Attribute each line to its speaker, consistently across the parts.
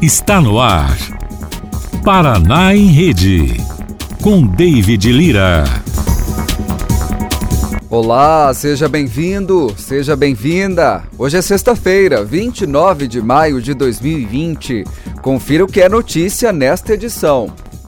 Speaker 1: Está no ar. Paraná em Rede, com David Lira.
Speaker 2: Olá, seja bem-vindo, seja bem-vinda. Hoje é sexta-feira, 29 de maio de 2020. Confira o que é notícia nesta edição.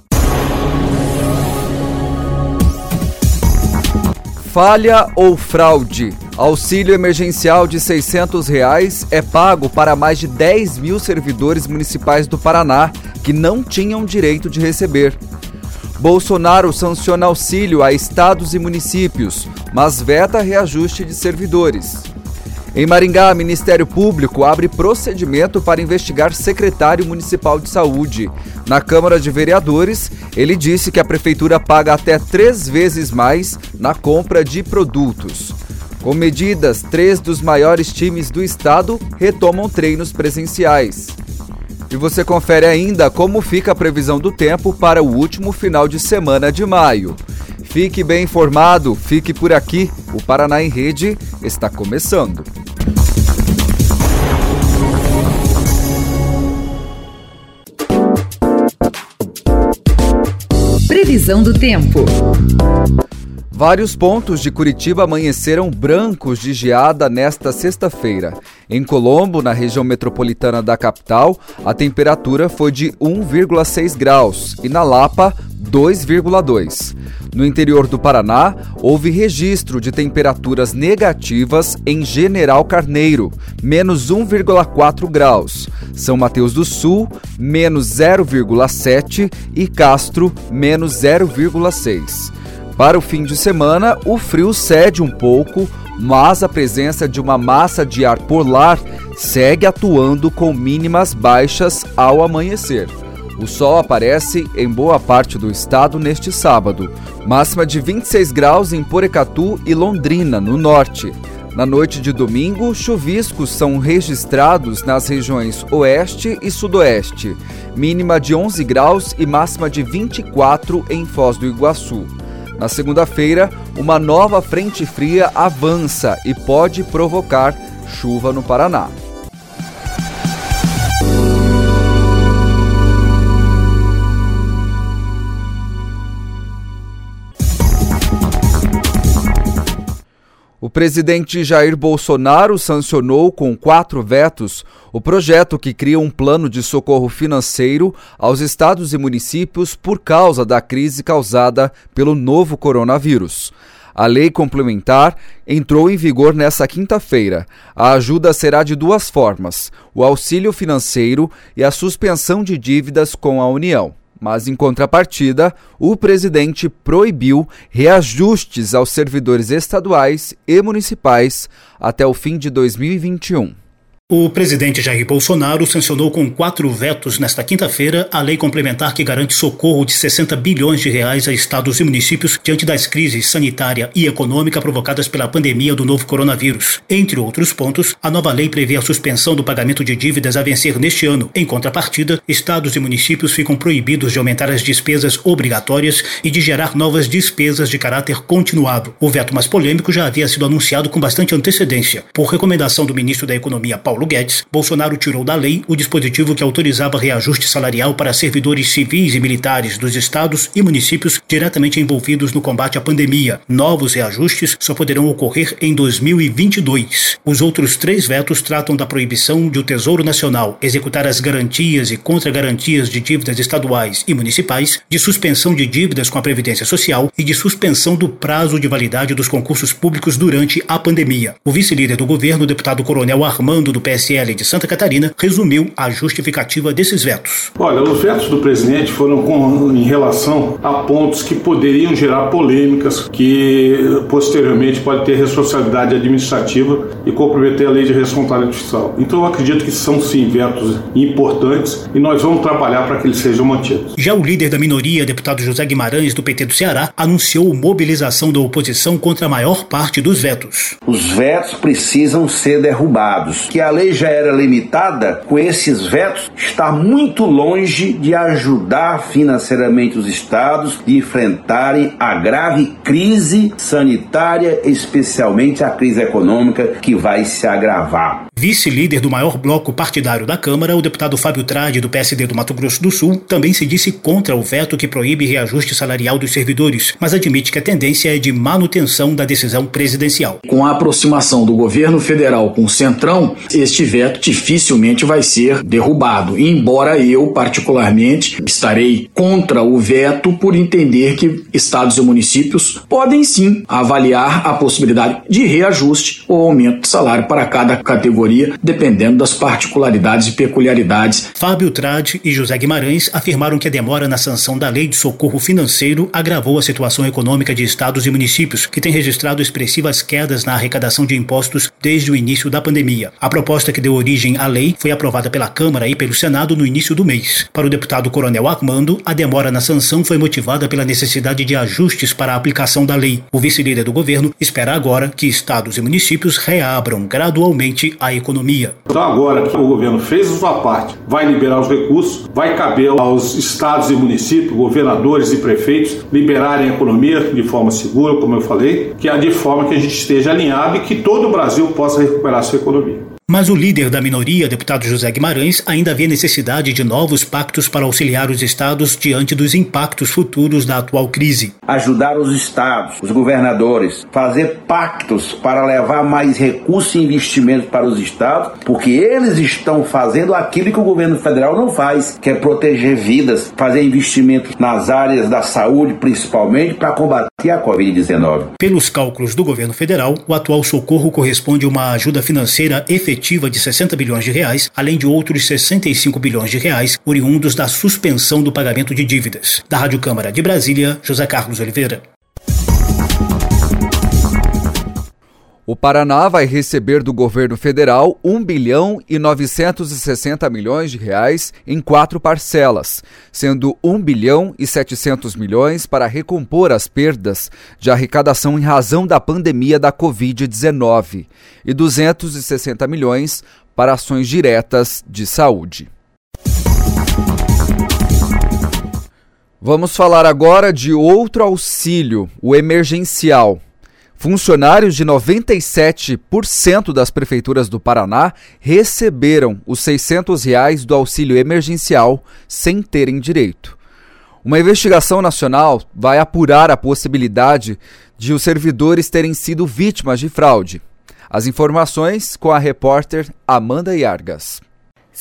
Speaker 2: Falha ou fraude? Auxílio emergencial de R$ 600 é pago para mais de 10 mil servidores municipais do Paraná que não tinham direito de receber. Bolsonaro sanciona auxílio a estados e municípios, mas veta reajuste de servidores. Em Maringá, Ministério Público abre procedimento para investigar secretário municipal de saúde. Na Câmara de Vereadores, ele disse que a prefeitura paga até 3 vezes mais na compra de produtos. Com medidas, 3 dos maiores times do estado retomam treinos presenciais. E você confere ainda como fica a previsão do tempo para o último final de semana de maio. Fique bem informado, fique por aqui. O Paraná em Rede está começando.
Speaker 3: Previsão do tempo.
Speaker 2: Vários pontos de Curitiba amanheceram brancos de geada nesta sexta-feira. Em Colombo, na região metropolitana da capital, a temperatura foi de 1,6 graus e na Lapa, 2,2. No interior do Paraná, houve registro de temperaturas negativas em General Carneiro, menos 1,4 graus. São Mateus do Sul, menos 0,7 e Castro, menos 0,6. Para o fim de semana, o frio cede um pouco, mas a presença de uma massa de ar polar segue atuando com mínimas baixas ao amanhecer. O sol aparece em boa parte do estado neste sábado, máxima de 26 graus em Porecatu e Londrina, no norte. Na noite de domingo, chuviscos são registrados nas regiões oeste e sudoeste, mínima de 11 graus e máxima de 24 em Foz do Iguaçu. Na segunda-feira, uma nova frente fria avança e pode provocar chuva no Paraná. O presidente Jair Bolsonaro sancionou com 4 vetos o projeto que cria um plano de socorro financeiro aos estados e municípios por causa da crise causada pelo novo coronavírus. A lei complementar entrou em vigor nesta quinta-feira. A ajuda será de 2 formas: o auxílio financeiro e a suspensão de dívidas com a União. Mas, em contrapartida, o presidente proibiu reajustes aos servidores estaduais e municipais até o fim de 2021.
Speaker 4: O presidente Jair Bolsonaro sancionou com 4 vetos nesta quinta-feira a lei complementar que garante socorro de 60 bilhões de reais a estados e municípios diante das crises sanitária e econômica provocadas pela pandemia do novo coronavírus. Entre outros pontos, a nova lei prevê a suspensão do pagamento de dívidas a vencer neste ano. Em contrapartida, estados e municípios ficam proibidos de aumentar as despesas obrigatórias e de gerar novas despesas de caráter continuado. O veto mais polêmico já havia sido anunciado com bastante antecedência. Por recomendação do ministro da Economia, Paulo Guedes, Bolsonaro tirou da lei o dispositivo que autorizava reajuste salarial para servidores civis e militares dos estados e municípios diretamente envolvidos no combate à pandemia. Novos reajustes só poderão ocorrer em 2022. Os outros 3 vetos tratam da proibição de o Tesouro Nacional executar as garantias e contra-garantias de dívidas estaduais e municipais, de suspensão de dívidas com a Previdência Social e de suspensão do prazo de validade dos concursos públicos durante a pandemia. O vice-líder do governo, o deputado Coronel Armando, do PSL de Santa Catarina, resumiu a justificativa desses vetos.
Speaker 5: Olha, os vetos do presidente foram em relação a pontos que poderiam gerar polêmicas, que posteriormente pode ter responsabilidade administrativa e comprometer a lei de responsabilidade fiscal. Então eu acredito que são sim vetos importantes e nós vamos trabalhar para que eles sejam mantidos.
Speaker 4: Já o líder da minoria, deputado José Guimarães, do PT do Ceará, anunciou mobilização da oposição contra a maior parte dos vetos.
Speaker 6: Os vetos precisam ser derrubados, que a lei já era limitada, com esses vetos, está muito longe de ajudar financeiramente os estados de enfrentarem a grave crise sanitária, especialmente a crise econômica que vai se agravar.
Speaker 4: Vice-líder do maior bloco partidário da Câmara, o deputado Fábio Tradi, do PSD do Mato Grosso do Sul, também se disse contra o veto que proíbe reajuste salarial dos servidores, mas admite que a tendência é de manutenção da decisão presidencial.
Speaker 7: Com a aproximação do governo federal com o Centrão, este veto dificilmente vai ser derrubado, embora eu, particularmente, estarei contra o veto por entender que estados e municípios podem sim avaliar a possibilidade de reajuste ou aumento de salário para cada categoria, dependendo das particularidades e peculiaridades.
Speaker 4: Fábio Tradi e José Guimarães afirmaram que a demora na sanção da Lei de Socorro Financeiro agravou a situação econômica de estados e municípios, que têm registrado expressivas quedas na arrecadação de impostos desde o início da pandemia. A proposta que deu origem à lei foi aprovada pela Câmara e pelo Senado no início do mês. Para o deputado Coronel Armando, a demora na sanção foi motivada pela necessidade de ajustes para a aplicação da lei. O vice-líder do governo espera agora que estados e municípios reabram gradualmente a economia.
Speaker 5: Então agora que o governo fez a sua parte, vai liberar os recursos, vai caber aos estados e municípios, governadores e prefeitos liberarem a economia de forma segura, como eu falei, que é de forma que a gente esteja alinhado e que todo o Brasil possa recuperar sua economia.
Speaker 4: Mas o líder da minoria, deputado José Guimarães, ainda vê necessidade de novos pactos para auxiliar os estados diante dos impactos futuros da atual crise.
Speaker 6: Ajudar os estados, os governadores, fazer pactos para levar mais recursos e investimentos para os estados, porque eles estão fazendo aquilo que o governo federal não faz, que é proteger vidas, fazer investimentos nas áreas da saúde, principalmente, para combater a Covid-19.
Speaker 4: Pelos cálculos do governo federal, o atual socorro corresponde a uma ajuda financeira efetiva de 60 bilhões de reais, além de outros 65 bilhões de reais oriundos da suspensão do pagamento de dívidas. Da Rádio Câmara de Brasília, José Carlos Oliveira.
Speaker 2: O Paraná vai receber do governo federal 1 bilhão e 960 milhões de reais em 4 parcelas, sendo 1 bilhão e 700 milhões para recompor as perdas de arrecadação em razão da pandemia da Covid-19 e 260 milhões para ações diretas de saúde. Vamos falar agora de outro auxílio, o emergencial. Funcionários de 97% das prefeituras do Paraná receberam os R$ 600 do auxílio emergencial sem terem direito. Uma investigação nacional vai apurar a possibilidade de os servidores terem sido vítimas de fraude. As informações com a repórter Amanda Iargas.
Speaker 8: R$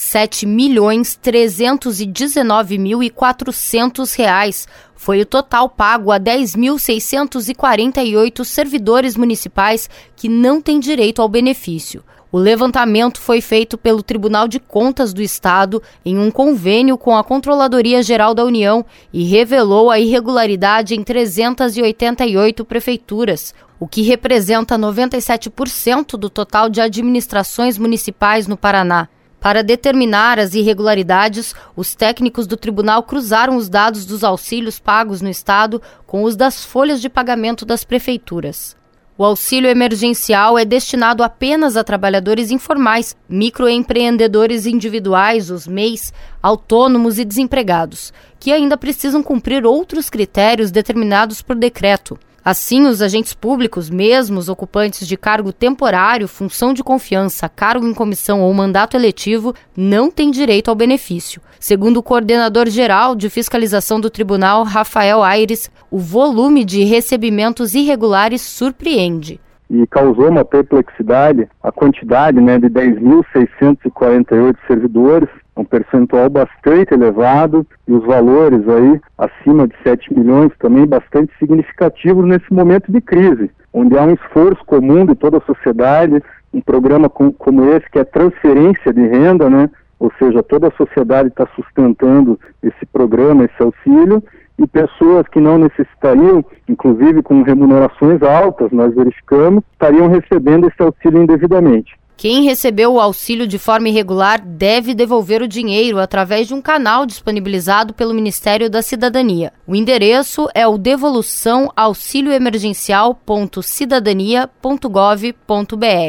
Speaker 8: 7.319.400 foi o total pago a 10.648 servidores municipais que não têm direito ao benefício. O levantamento foi feito pelo Tribunal de Contas do Estado em um convênio com a Controladoria Geral da União e revelou a irregularidade em 388 prefeituras, o que representa 97% do total de administrações municipais no Paraná. Para determinar as irregularidades, os técnicos do tribunal cruzaram os dados dos auxílios pagos no estado com os das folhas de pagamento das prefeituras. O auxílio emergencial é destinado apenas a trabalhadores informais, microempreendedores individuais, os MEIs, autônomos e desempregados, que ainda precisam cumprir outros critérios determinados por decreto. Assim, os agentes públicos, mesmo os ocupantes de cargo temporário, função de confiança, cargo em comissão ou mandato eletivo, não têm direito ao benefício. Segundo o coordenador-geral de fiscalização do tribunal, Rafael Aires, o volume de recebimentos irregulares surpreende.
Speaker 9: E causou uma perplexidade a quantidade de 10.648 servidores, um percentual bastante elevado, e os valores aí acima de 7 milhões também bastante significativos nesse momento de crise, onde há um esforço comum de toda a sociedade, um programa como esse que é transferência de renda, ou seja, toda a sociedade está sustentando esse programa, esse auxílio, e pessoas que não necessitariam, inclusive com remunerações altas, nós verificamos, estariam recebendo esse auxílio indevidamente.
Speaker 8: Quem recebeu o auxílio de forma irregular deve devolver o dinheiro através de um canal disponibilizado pelo Ministério da Cidadania. O endereço é o devoluçãoauxilioemergencial.cidadania.gov.br.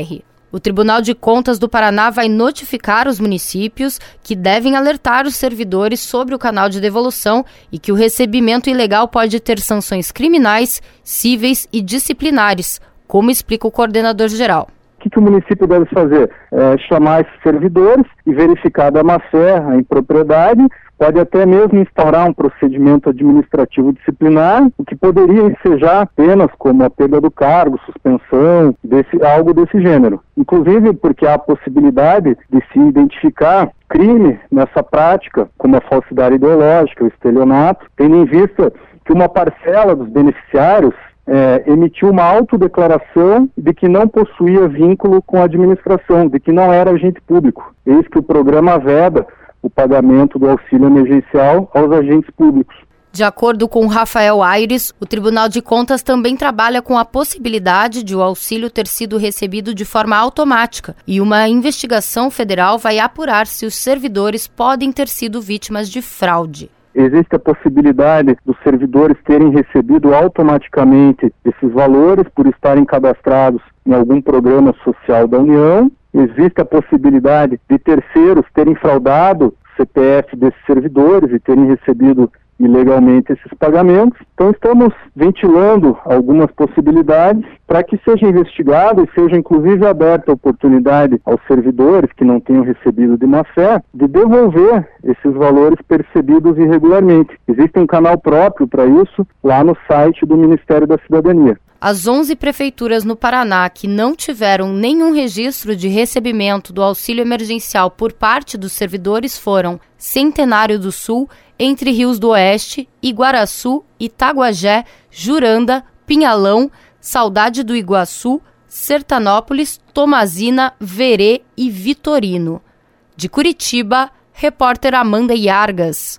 Speaker 8: O Tribunal de Contas do Paraná vai notificar os municípios que devem alertar os servidores sobre o canal de devolução e que o recebimento ilegal pode ter sanções criminais, cíveis e disciplinares, como explica o coordenador-geral.
Speaker 9: O que o município deve fazer? Chamar esses servidores e verificar da má-fé, a impropriedade, pode até mesmo instaurar um procedimento administrativo disciplinar, o que poderia ensejar apenas como a perda do cargo, suspensão, algo desse gênero. Inclusive porque há a possibilidade de se identificar crime nessa prática, como a falsidade ideológica, o estelionato, tendo em vista que uma parcela dos beneficiários emitiu uma autodeclaração de que não possuía vínculo com a administração, de que não era agente público. Eis que o programa veda o pagamento do auxílio emergencial aos agentes públicos.
Speaker 8: De acordo com Rafael Aires, o Tribunal de Contas também trabalha com a possibilidade de o auxílio ter sido recebido de forma automática e uma investigação federal vai apurar se os servidores podem ter sido vítimas de fraude.
Speaker 9: Existe a possibilidade dos servidores terem recebido automaticamente esses valores por estarem cadastrados em algum programa social da União. Existe a possibilidade de terceiros terem fraudado o CPF desses servidores e terem recebido ilegalmente esses pagamentos. Então estamos ventilando algumas possibilidades para que seja investigado e seja inclusive aberta a oportunidade aos servidores que não tenham recebido de má-fé de devolver esses valores percebidos irregularmente. Existe um canal próprio para isso lá no site do Ministério da Cidadania.
Speaker 8: As 11 prefeituras no Paraná que não tiveram nenhum registro de recebimento do auxílio emergencial por parte dos servidores foram Centenário do Sul, Entre Rios do Oeste, Iguaraçu, Itaguajé, Juranda, Pinhalão, Saudade do Iguaçu, Sertanópolis, Tomazina, Verê e Vitorino. De Curitiba, repórter Amanda Iargas.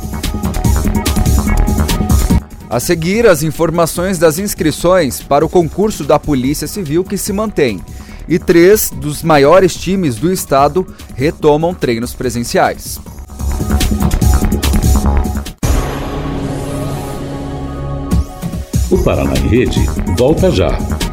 Speaker 2: A seguir, as informações das inscrições para o concurso da Polícia Civil que se mantém. E 3 dos maiores times do estado retomam treinos presenciais.
Speaker 1: O Paraná em Rede volta já.